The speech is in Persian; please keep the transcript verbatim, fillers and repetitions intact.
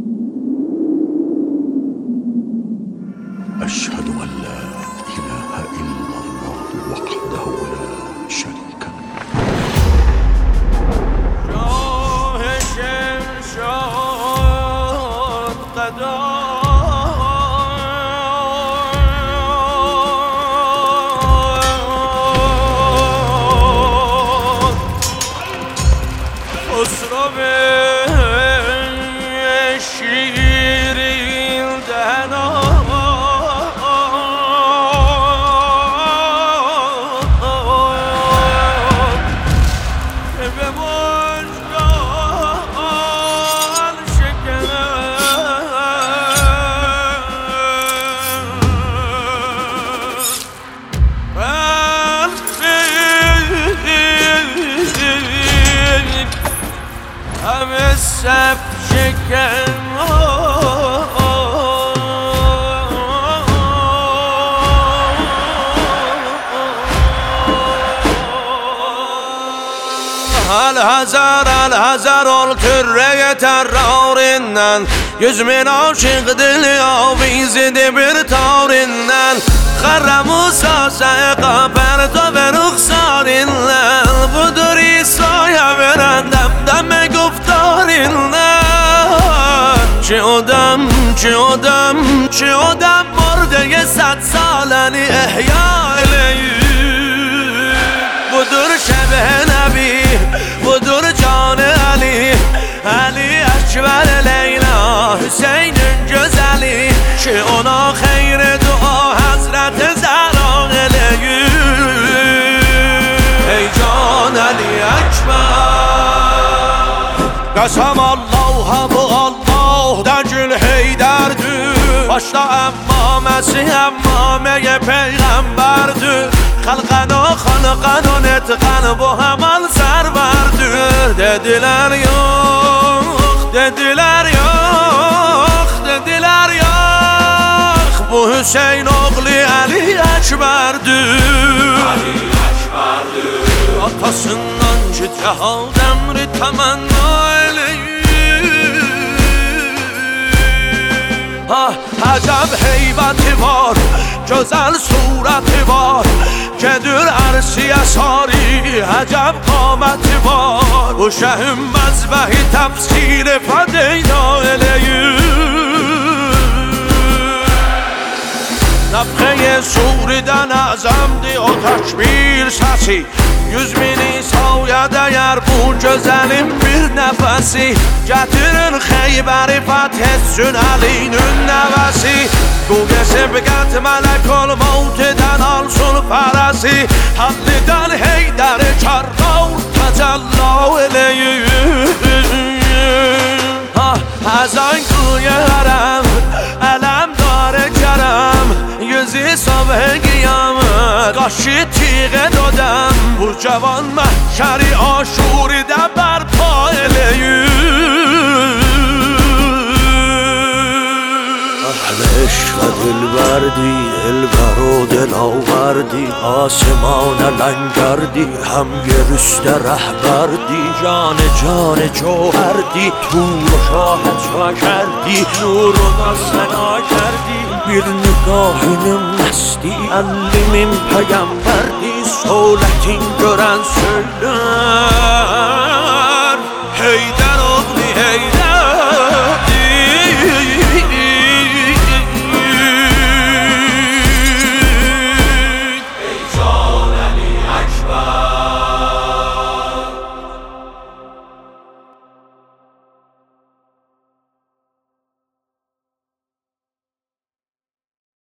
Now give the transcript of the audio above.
أشهد أن لا إله إلا الله وحده لا شريك له. شاه شمشاد قدام خسرو شیرین دهنان به مژگان شکن همه سب شکن الحذر الحذر الكره terrorinden Yüz bin aşık dili avizidi bir tavrinden Xarramu sase qaperta ve ruxsarinden Budur İsa'ya veren demdeme guftarinden Çi odam, çi odam, çi odam Murdeyi sad saleni ehya eleyim Budur şebh nebi Budur canı Ali Ali Ekber Leyla Hüseyin'in güzeli Ki ona hayır dua Hazreti Zehra eleyim Ey can Ali Ekber Qasam Allah'a bu Allah da gül heydərdir Başda əmmaməsi əmmaməyə peyğəmbərdir Xalqana xalqana netqan bu hemen serverdir Dediler yok, dediler yok, dediler yok Bu Hüseyin oğlu Ali Ekber'dir Ali Ekber'dir Atasından ki cehal emri temenna eleyim Ah, acab heybeti var, güzel sureti var Gedir arsiye sari, acab qameti var Bu şehim mezbehi tefsiri fedeyna eleyim Nefxe suriden azamdi o tekbir sesi Yüz bini saya değer bu güzelim bir nefesi Getirin Xeyberi feth etsin Ali'nin nevesi Gugesi biqət melek ol mevtiden alsın feresi Halliden Heyderi kerrar tecella eleyim Az ankuye harem elem dare kerem Yüzü sabah kıyamet Qaşı tiğe dodem Bu cavan məhşəri aşuridə bərpa eləyim اهل عشق دلبردی دلبر و دلاوردی آسمان لنگردی هم گرست رهبردی جان جان جوهردی تور و شاهد کردی نور و سنا کردی bir nigahının nesdi Ellimin peygamberdi Soletin gören söyler Hey